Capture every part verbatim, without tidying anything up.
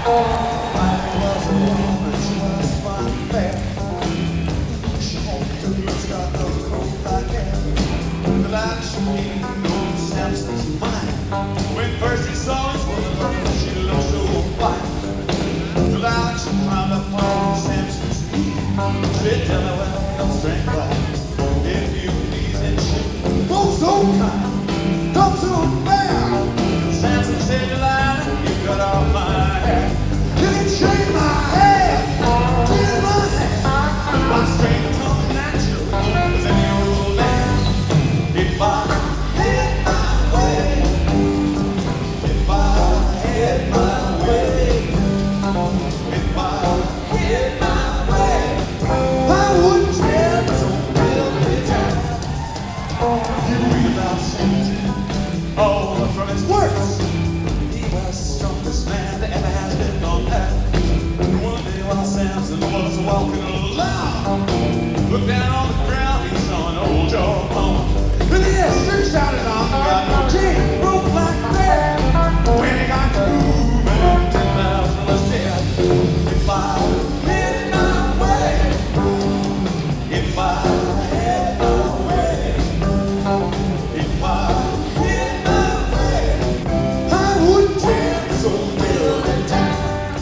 I was a woman, she was fun fair. She had to look got no coat like that. The light she gave old Samson's mind. When first he saw his woman, she looked so fine. The light she climbed up on Samson's knee. Said, tell me when I'm strength wise. If you please and she both so kind, come so fair. Samson said, Delilah, you cut off my hair. You can shave my head, clear my hair. My strength comes natural as any old land. If I had my way, if I had my way, if I had my way, I wouldn't stand so filthy tight. You read about Samson, oh, from his works. He was the strongest man that ever has lived on earth. And one day while Samson was walking along, looked down on the ground, he saw an old jawbone. And he had stretched out his arms, got no teeth, broke like that. When he got to moving, ten thousand was dead. If I had my way, if I had my way, if I had my way, I wouldn't tear so filthy tight.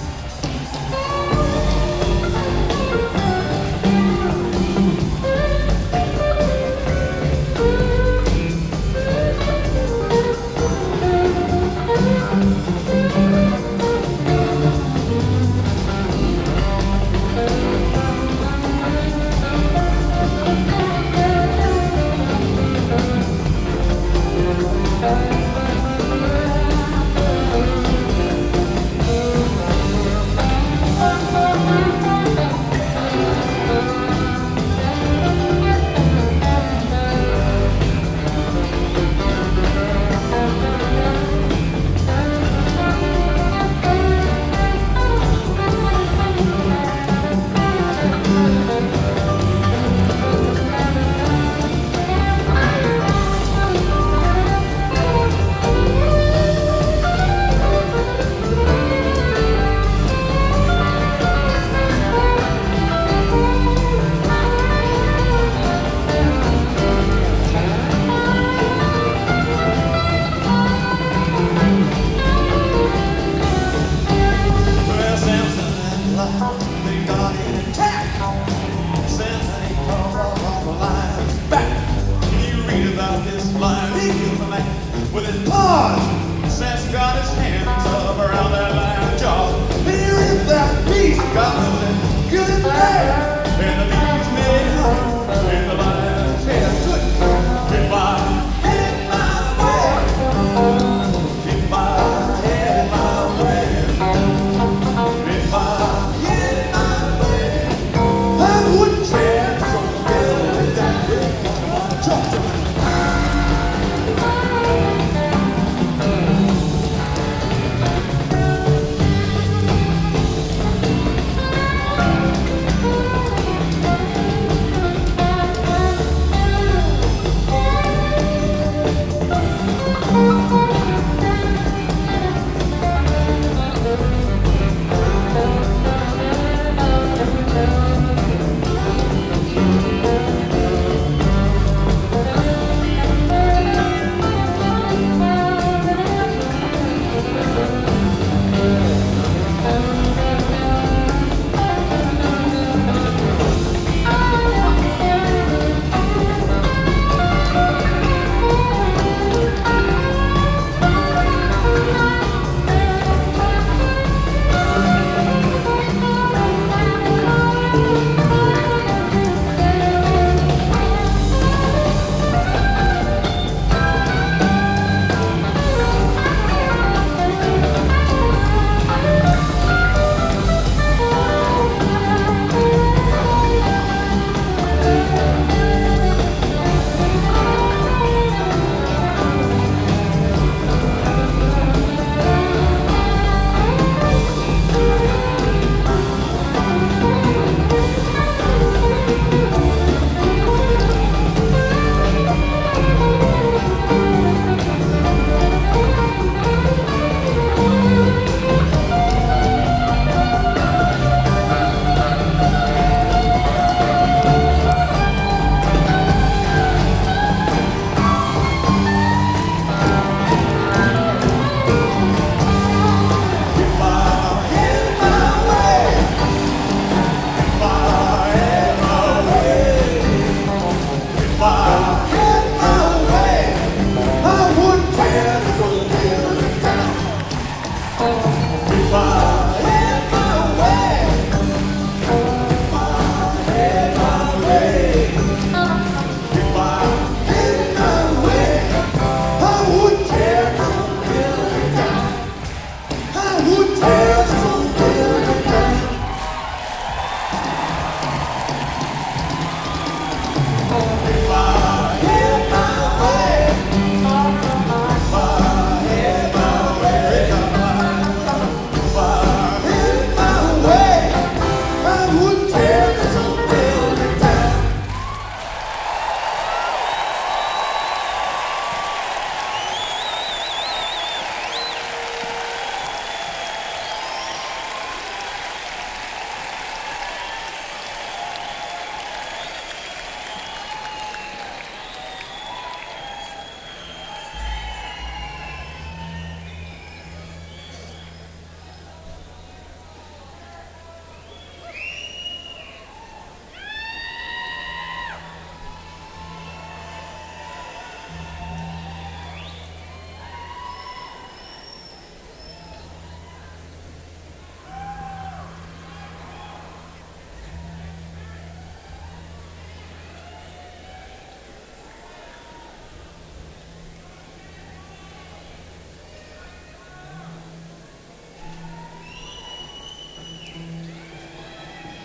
Well, Samson and Delilah, they got in attack. Samson, he crawled off on the lion's back. You read about this lion, he killed the man with his paws. Samson got his hands up around that lion's jaw. He ripped that beast, got nothing good and bad. And the beast made honey in the lion's head. Good. If I had my way, if I had my way, if I had my way, I wouldn't tear so filthy tight. Talk to me.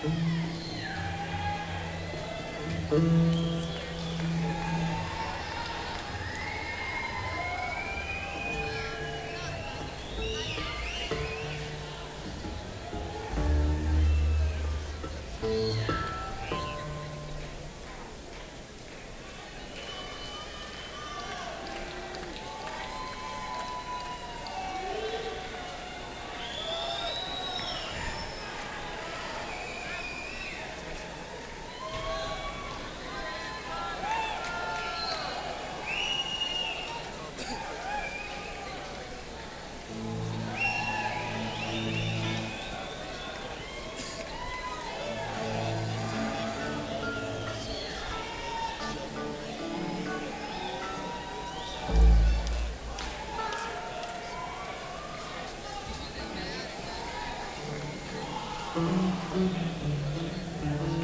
Thank you.